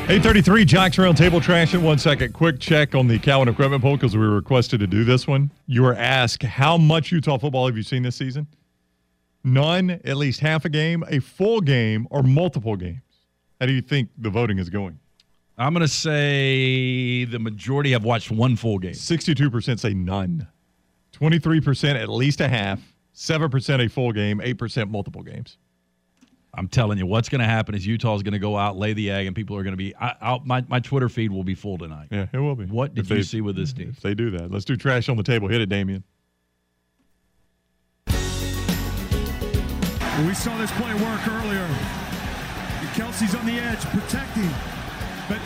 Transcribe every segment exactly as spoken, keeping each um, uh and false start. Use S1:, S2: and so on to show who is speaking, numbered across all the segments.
S1: eight thirty-three, Jocks Round Table Trash in one second. Quick check on the Cowan Equipment Poll because we were requested to do this one. You were asked, how much Utah football have you seen this season? None, at least half a game, a full game, or multiple games? How do you think the voting is going?
S2: I'm going to say the majority have watched one full game.
S1: sixty-two percent say none. twenty-three percent at least a half. seven percent a full game. eight percent multiple games.
S2: I'm telling you, what's going to happen is Utah's going to go out, lay the egg, and people are going to be I, I'll, my, my Twitter feed will be full tonight.
S1: Yeah, it will be.
S2: What did
S1: if
S2: you
S1: they,
S2: see with this team?
S1: If they do that. Let's do trash on the table. Hit it, Damien.
S3: We saw this play work earlier. Kelsey's on the edge, protecting. But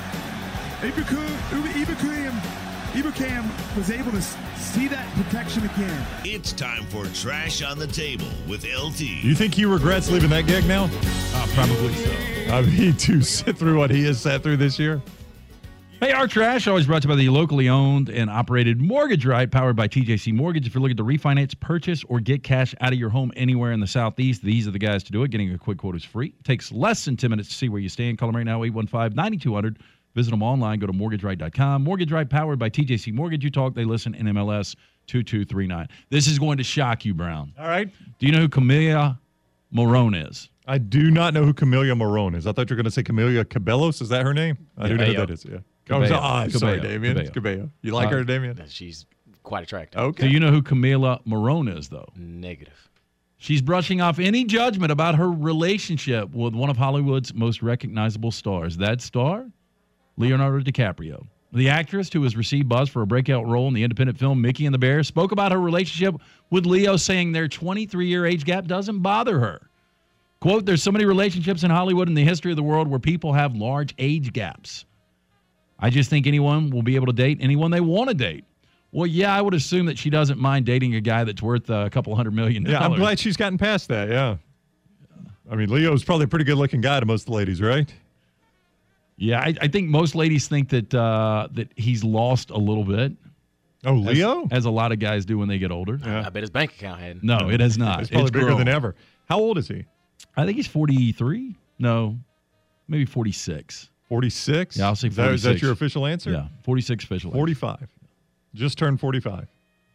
S3: Ibukam, Ibukam was able to see that protection again.
S4: It's time for Trash on the Table with L T.
S1: You think he regrets leaving that gig now?
S2: Uh, probably so.
S1: I mean, to sit through what he has sat through this year.
S2: Hey, our trash always brought to you by the locally owned and operated Mortgage Right, powered by T J C Mortgage. If you're looking to refinance, purchase, or get cash out of your home anywhere in the Southeast, these are the guys to do it. Getting a quick quote is free. It takes less than ten minutes to see where you stand. Call them right now, eight one five, nine two hundred. Visit them online. Go to mortgage right dot com. Mortgage Right, powered by T J C Mortgage. You talk, they listen. In M L S two two three nine. This is going to shock you, Brown.
S1: All right.
S2: Do you know who Camilla Morone is?
S1: I do not know who Camellia Morone is. I thought you were going to say Camellia Cabellos. Is that her name? I do know who that is, yeah.
S2: Cabello.
S1: Oh, I'm sorry,
S2: Cabello.
S1: Damien.
S2: Cabello.
S1: Cabello. You like
S2: Uh,
S1: her, Damien?
S5: She's quite attractive.
S1: Okay.
S2: Do you know who Camilla Morone is, though?
S5: Negative.
S2: She's brushing off any judgment about her relationship with one of Hollywood's most recognizable stars. That star, Leonardo DiCaprio. The actress, who has received buzz for a breakout role in the independent film Mickey and the Bear, spoke about her relationship with Leo, saying their twenty-three-year age gap doesn't bother her. Quote, there's so many relationships in Hollywood in the history of the world where people have large age gaps. I just think anyone will be able to date anyone they want to date. Well, yeah, I would assume that she doesn't mind dating a guy that's worth uh, a couple hundred million dollars.
S1: Yeah, I'm glad she's gotten past that, yeah. I mean, Leo's probably a pretty good-looking guy to most of the ladies, right?
S2: Yeah, I, I think most ladies think that uh, that he's lost a little bit.
S1: Oh, Leo?
S2: As, as a lot of guys do when they get older.
S1: Yeah.
S5: I bet his bank account had.
S2: No, it has not.
S1: It's probably
S2: It's
S1: bigger
S2: grown.
S1: than ever. How old is he?
S2: I think he's forty-three. No, maybe forty-six.
S1: forty-six?
S2: Yeah, I'll say
S1: Is that, is that
S2: forty-six.
S1: your official answer?
S2: Yeah, forty-six official.
S1: forty-five. Just turned forty-five.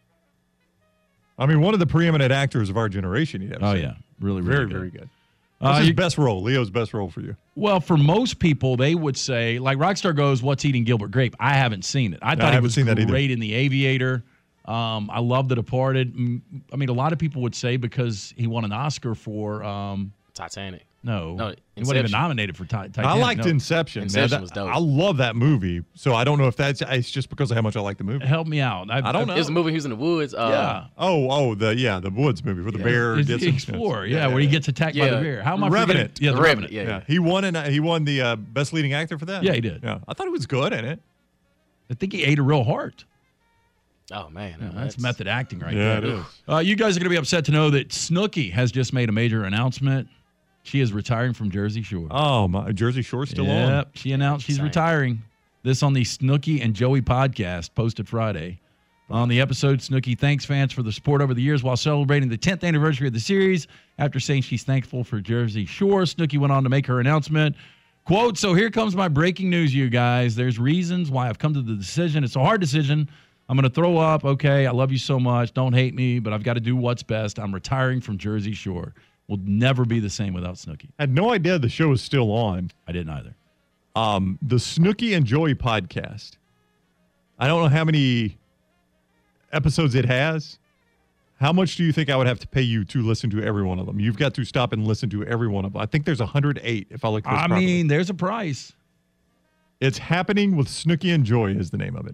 S1: I mean, one of the preeminent actors of our generation. You'd have to
S2: Oh,
S1: say.
S2: yeah. Really, really
S1: Very,
S2: good.
S1: very good.
S2: Uh,
S1: What's his
S2: you-
S1: best role? Leo's best role for you?
S2: Well, for most people, they would say, like Rockstar goes, what's eating Gilbert Grape? I haven't seen it. I
S1: No,
S2: thought
S1: I
S2: he
S1: haven't
S2: was
S1: seen that either.
S2: great in The Aviator. Um, I love The Departed. Mm, I mean, a lot of people would say because he won an Oscar for um,
S5: Titanic.
S2: no,
S5: No,
S2: he wasn't even
S5: Inception.
S2: nominated for Ti- Titanic.
S1: I liked
S2: no.
S1: Inception. man.
S5: Inception
S1: That-
S5: was dope.
S1: I love that movie. So I don't know if that's it's just because of how much I like the movie.
S2: Help me out.
S1: I don't know.
S5: It was a movie. He was in the woods. Uh,
S2: Yeah.
S1: Oh, oh, the yeah, the Woods movie where the bear
S2: It's
S1: gets
S2: the
S1: him.
S2: Explorer, yeah, where he gets attacked by
S5: Yeah.
S2: the bear. How am I
S1: Revenant.
S2: forgetting? Yeah,
S5: The
S2: the
S5: Revenant,
S2: Revenant.
S5: yeah.
S1: Yeah, he won and he won the uh, best leading actor for that.
S2: Yeah, he did.
S1: Yeah, I thought he was good in it.
S2: I think he ate a real heart.
S5: Oh man,
S2: Yeah,
S5: no,
S2: that's, method acting right
S1: Yeah,
S2: there.
S1: it is.
S2: Uh, you guys are going to be upset to know that Snooki has just made a major announcement. She is retiring from Jersey Shore.
S1: Oh, my Jersey Shore's still
S2: yep,
S1: on.
S2: she announced she's
S5: Insane.
S2: retiring. This on the Snooki and Joey podcast posted Friday. On the episode, Snooki thanks fans for the support over the years while celebrating the tenth anniversary of the series. After saying she's thankful for Jersey Shore, Snooki went on to make her announcement. Quote, so here comes my breaking news, you guys. There's reasons why I've come to the decision. It's a hard decision. I'm going to throw up. Okay, I love you so much. Don't hate me, but I've got to do what's best. I'm retiring from Jersey Shore. Will never be the same without Snooki.
S1: I had no idea the show was still on.
S2: I didn't either.
S1: Um, the Snooki and Joey podcast. I don't know how many episodes it has. How much do you think I would have to pay you to listen to every one of them? You've got to stop and listen to every one of them. I think there's one hundred eight if I look at this
S2: I
S1: properly.
S2: mean, there's a price.
S1: It's Happening with Snooki and Joy is the name of it.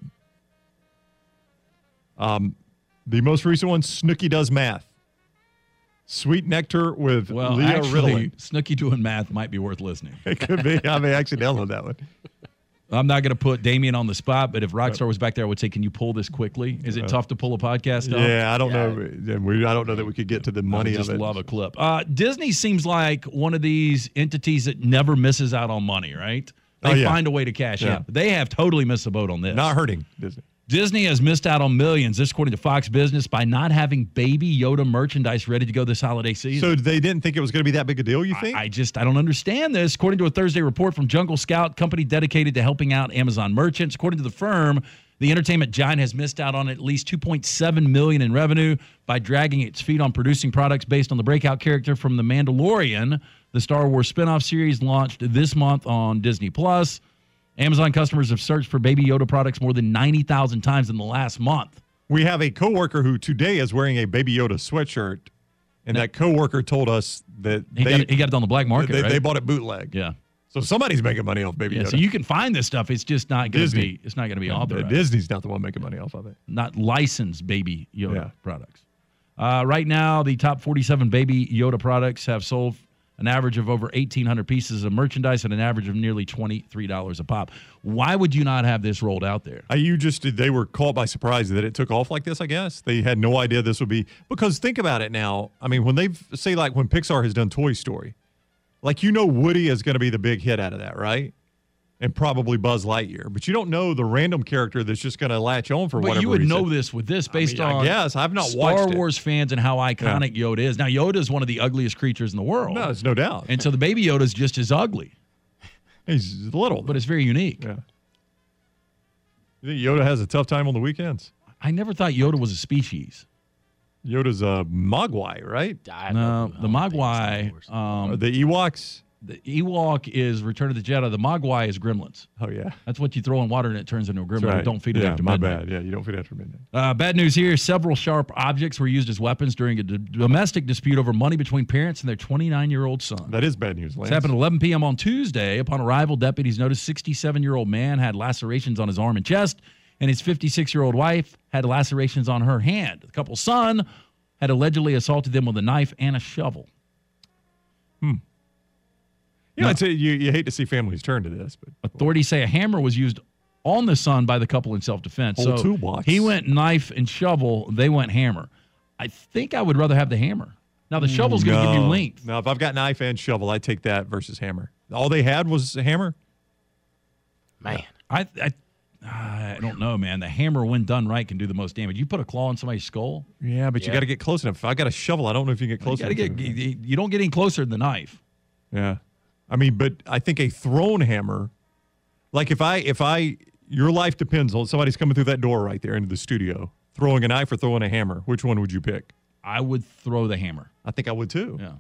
S1: Um, the most recent one, Snooki Does Math. Sweet Nectar with
S2: Well,
S1: Leah
S2: actually,
S1: Riddling.
S2: Snooki doing math might be worth listening.
S1: It could be. I may actually download that one.
S2: I'm not going to put Damien on the spot, but if Rockstar was back there, I would say, can you pull this quickly? Is it tough to pull a podcast off?
S1: Yeah, I don't know. Yeah, we- I don't know that we could get to the money
S2: I just
S1: of it.
S2: love a clip. Uh, Disney seems like one of these entities that never misses out on money, right? They
S1: Oh, yeah.
S2: find a way to cash
S1: Yeah.
S2: in. They have totally missed the boat on this.
S1: Not hurting Disney.
S2: Disney has missed out on millions, this according to Fox Business, by not having Baby Yoda merchandise ready to go this holiday season.
S1: So they didn't think it was going to be that big a deal, you think?
S2: I, I just, I don't understand this. According to a Thursday report from Jungle Scout, company dedicated to helping out Amazon merchants, according to the firm, the entertainment giant has missed out on at least two point seven million dollars in revenue by dragging its feet on producing products based on the breakout character from The Mandalorian. The Star Wars spinoff series launched this month on Disney Plus. Amazon customers have searched for Baby Yoda products more than ninety thousand times in the last month.
S1: We have a coworker who today is wearing a Baby Yoda sweatshirt, and that coworker told us that
S2: He,
S1: they,
S2: got, it, he got it on the black market,
S1: they,
S2: right?
S1: they bought it bootleg.
S2: yeah.
S1: So somebody's making money off Baby
S2: Yeah,
S1: Yoda.
S2: so you can find this stuff. It's just not going to
S1: Disney.
S2: be. It's not going to be
S1: Uh,
S2: authorized.
S1: Disney's not the one making money off of it.
S2: Not licensed Baby Yoda
S1: Yeah.
S2: products. Uh, right now, the top forty-seven Baby Yoda products have sold an average of over eighteen hundred pieces of merchandise at an average of nearly twenty-three dollars a pop. Why would you not have this rolled out there?
S1: Uh, you just they were caught by surprise that it took off like this. I guess they had no idea this would be, because think about it now. I mean, when they say, like, when Pixar has done Toy Story, like, you know, Woody is going to be the big hit out of that, right? And probably Buzz Lightyear, but you don't know the random character that's just going to latch on for
S2: But
S1: whatever
S2: you would
S1: reason.
S2: know this with this based
S1: I mean, I
S2: on
S1: guess. I've not
S2: Star
S1: watched it.
S2: Wars fans and how iconic Yoda is. Now, Yoda is one of the ugliest creatures in the world.
S1: No, there's no doubt.
S2: And so the Baby Yoda is just as ugly,
S1: He's little,
S2: but it's very unique.
S1: yeah. You think Yoda has a tough time on the weekends?
S2: I never thought Yoda was a species.
S1: Yoda's a Mogwai, right?
S5: I
S2: No,
S5: love-
S2: the
S5: I don't think Star
S2: Mogwai,
S5: Wars.
S1: Or
S2: um,
S1: the Ewoks?
S2: the Ewok is Return of the Jedi. The Mogwai is Gremlins.
S1: Oh, yeah.
S2: That's what you throw in water and it turns into a gremlin.
S1: That's right.
S2: Don't feed it
S1: yeah,
S2: after
S1: my
S2: midnight.
S1: bad. Yeah, you don't feed after midnight.
S2: Uh, bad news here. Several sharp objects were used as weapons during a d- domestic dispute over money between parents and their twenty-nine-year-old son.
S1: That is bad news, Lance.
S2: This happened at eleven p.m. on Tuesday. Upon arrival, deputies noticed sixty-seven-year-old man had lacerations on his arm and chest, and his fifty-six-year-old wife had lacerations on her hand. The couple's son had allegedly assaulted them with a knife and a shovel.
S1: You know,
S2: No.
S1: it's a, you, you hate to see families turn to this, but
S2: Authorities say a hammer was used on the son by the couple in self-defense.
S1: Whole
S2: So
S1: toolbox.
S2: he went knife and shovel. They went hammer. I think I would rather have the hammer. Now, the shovel's going to give you
S1: No.
S2: length.
S1: No, if I've got knife and shovel, I take that versus hammer. All they had was a hammer?
S5: Man.
S2: I, I I don't know, man. The hammer, when done right, can do the most damage. You put a claw in somebody's skull,
S1: Yeah, but you
S5: Yeah.
S1: got to get close enough. If I got a shovel, I don't know if you can get
S2: you,
S1: close
S2: gotta
S1: enough.
S2: get,
S1: to it.
S2: you, you don't get any closer than the knife.
S1: Yeah. I mean, but I think a thrown hammer, like if I, if I, your life depends on somebody's coming through that door right there into the studio, throwing a knife or throwing a hammer, which one would you pick?
S2: I would throw the hammer.
S1: I think I would too.
S2: Yeah.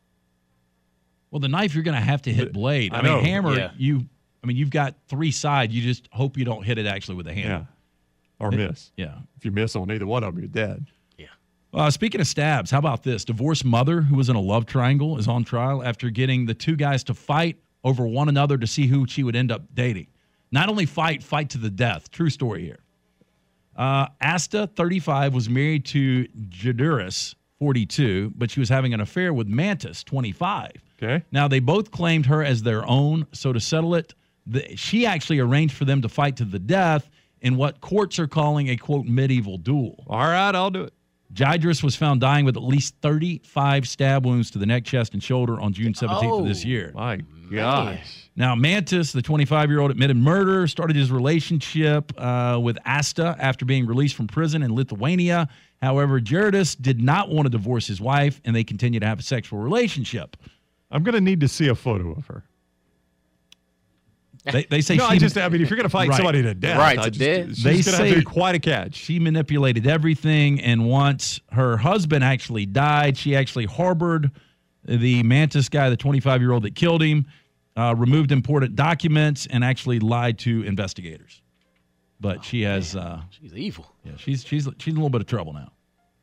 S2: Well, the knife, you're going to have to hit blade. I,
S1: I
S2: mean,
S1: know.
S2: hammer,
S5: Yeah.
S2: you, I mean, you've got three sides. You just hope you don't hit it actually with a
S1: Yeah.
S2: hammer.
S1: Or miss.
S2: Yeah.
S1: If you miss on either one of them, you're dead.
S5: Yeah.
S2: Uh, speaking of stabs, how about this? Divorced mother who was in a love triangle is on trial after getting the two guys to fight over one another to see who she would end up dating. Not only fight, fight to the death. True story here. Uh, Asta, thirty-five, was married to Jaduris, forty-two, but she was having an affair with Mantis, twenty-five.
S1: Okay.
S2: Now, they both claimed her as their own, so to settle it, the, she actually arranged for them to fight to the death in what courts are calling a, quote, medieval duel.
S1: All right, I'll do it.
S2: Jydris was found dying with at least thirty-five stab wounds to the neck, chest, and shoulder on June seventeenth of this
S5: Oh.
S2: year.
S1: My gosh.
S2: Now, Mantis, the twenty-five-year-old, admitted murder, started his relationship uh, with Asta after being released from prison in Lithuania. However, Jydris did not want to divorce his wife, and they continued to have a sexual relationship.
S1: I'm going to need to see a photo of her.
S2: They, they say
S1: No,
S2: she,
S1: I just, I mean, if you're going to fight
S2: Right.
S1: somebody to death,
S5: Right,
S1: I
S5: to
S1: just,
S5: death.
S1: she's
S2: They
S1: going to have to
S2: say-
S1: be quite a catch.
S2: she manipulated everything, and once her husband actually died, she actually harbored the Mantis guy, the twenty-five-year-old that killed him, uh, removed important documents, and actually lied to investigators. But she has, uh,
S5: She's evil.
S2: yeah, she's she's she's in a little bit of trouble now.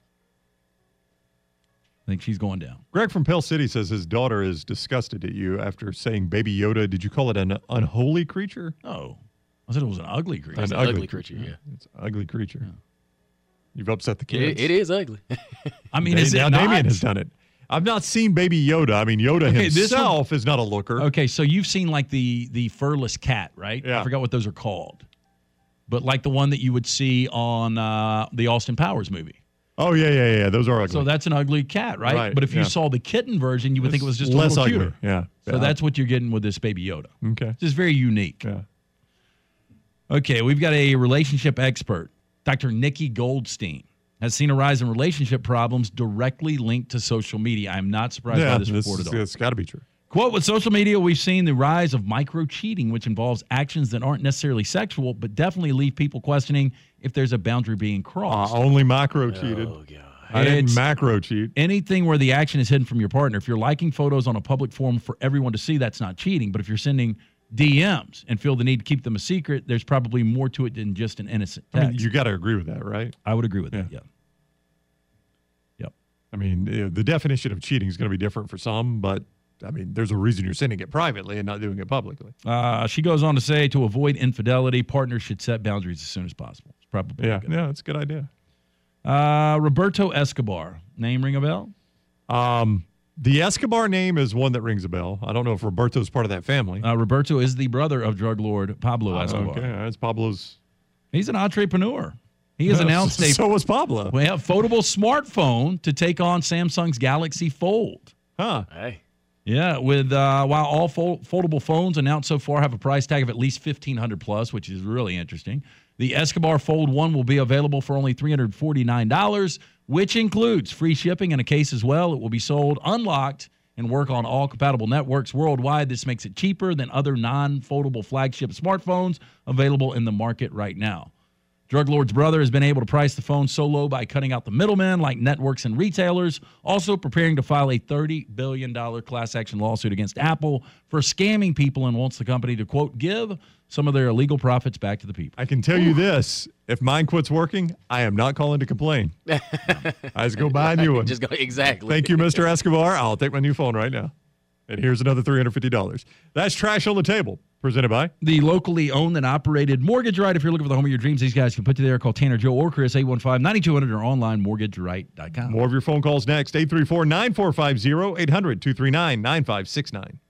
S2: I think she's going down.
S1: Greg from Pell City says his daughter is disgusted at you after saying Baby Yoda. Did you call it an unholy creature?
S2: Oh, I said it was an ugly creature.
S5: It's an ugly creature, yeah.
S1: It's an ugly creature. You've upset the kids.
S5: It, it is ugly.
S2: I mean,
S1: Da-
S2: is it
S1: now
S2: not?
S1: Damien has done it. I've not seen Baby Yoda. I mean, Yoda
S2: Okay, this one-
S1: himself is not a looker.
S2: Okay, so you've seen like the the furless cat, right?
S1: Yeah.
S2: I forgot what those are called, but like the one that you would see on uh, the Austin Powers movie.
S1: Oh, yeah, yeah, yeah. Those are ugly.
S2: So that's an ugly cat, right?
S1: Right,
S2: But if you
S1: yeah.
S2: saw the kitten version, you would think it was just a
S1: less
S2: little
S1: ugly.
S2: cuter.
S1: Yeah.
S2: So that's what you're getting with this Baby Yoda.
S1: Okay.
S2: It's just very unique.
S1: Yeah.
S2: Okay, we've got a relationship expert, Doctor Nikki Goldstein, has seen a rise in relationship problems directly linked to social media. I'm not surprised
S1: Yeah,
S2: by this
S1: this
S2: report
S1: is,
S2: at all.
S1: it's got to be true.
S2: Quote, with social media, we've seen the rise of micro-cheating, which involves actions that aren't necessarily sexual, but definitely leave people questioning if there's a boundary being
S1: Uh,
S2: crossed.
S1: only micro cheated.
S5: Oh, God.
S1: I didn't
S2: It's-
S1: macro cheat.
S2: Anything where the action is hidden from your partner. If you're liking photos on a public forum for everyone to see, that's not cheating. But if you're sending D Ms and feel the need to keep them a secret, there's probably more to it than just an innocent
S1: I
S2: text.
S1: mean, you got to agree with that, right?
S2: I would agree with that, yeah. Yep.
S1: I mean, uh, the definition of cheating is going to be different for some, but I mean, there's a reason you're sending it privately and not doing it publicly.
S2: Uh, she goes on to say, to avoid infidelity, partners should set boundaries as soon as possible. It's probably
S1: Yeah,
S2: a good.
S1: yeah, that's a good idea.
S2: Uh, Roberto Escobar, name ring a bell?
S1: Um, the Escobar name is one that rings a bell. I don't know if Roberto's part of that family.
S2: Uh, Roberto is the brother of drug lord Pablo Escobar.
S1: Okay, that's Pablo's.
S2: He's an entrepreneur. He has announced a
S1: So was Pablo.
S2: well, foldable smartphone to take on Samsung's Galaxy Fold.
S1: Huh.
S5: Hey.
S2: Yeah, with uh, while all fol- foldable phones announced so far have a price tag of at least fifteen hundred plus, which is really interesting. The Escobar Fold one will be available for only three hundred forty-nine dollars, which includes free shipping and a case as well. It will be sold unlocked and work on all compatible networks worldwide. This makes it cheaper than other non-foldable flagship smartphones available in the market right now. Drug Lord's brother has been able to price the phone so low by cutting out the middlemen like networks and retailers, also preparing to file a thirty billion dollars class action lawsuit against Apple for scamming people and wants the company to, quote, give some of their illegal profits back to the people.
S1: I can tell you this: if mine quits working, I am not calling to complain. I just go buy a new one.
S5: Just go exactly.
S1: Thank you, Mister Escobar. I'll take my new phone right now. And here's another three hundred fifty dollars. That's Trash on the Table, presented by.
S2: The locally owned and operated Mortgage Right. If you're looking for the home of your dreams, these guys can put you there. Call Tanner, Joe, or Chris, eight one five, nine two hundred or online mortgage right dot com.
S1: More of your phone calls next. eight three four, nine four five zero, eight hundred, two three nine, nine five six nine.